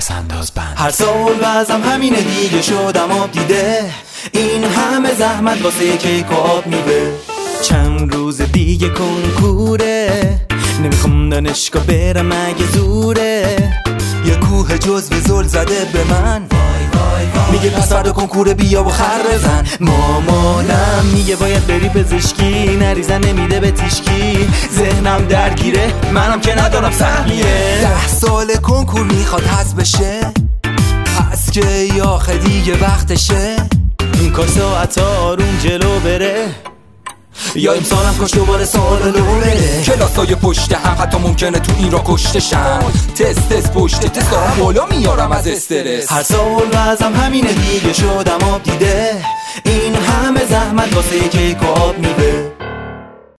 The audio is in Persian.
پس انداز بند. هر سال وزم همینه دیگه، شدم آب دیده. این همه زحمت واسه کیک و آب میوه. چند روز دیگه کنکوره، نمیخوام دانشگاه برم اگه زوره. یه کوه جزو زل زده به من، میگه پس فردا کنکور بیا و خر بزن. مامانم میگه باید بری پزشکی، نریزن نمیده به تیشکی. ذهنم درگیره، منم که ندارم سهمیه. 10 سال کنکور میخواد حذف بشه، پس که آخه دیگه وقتشه. این کاش ساعت آروم جلو بره، یا امسالم کاش دوباره سال لو بره. کلاسای پشت هم حتی ممکنه تو این را کشتشن. تست پشت تست دارم بالا میارم از استرس. هر سال وزم همینه دیگه، شدم آب دیده. این همه زحمت واسه کیک و آب میوه.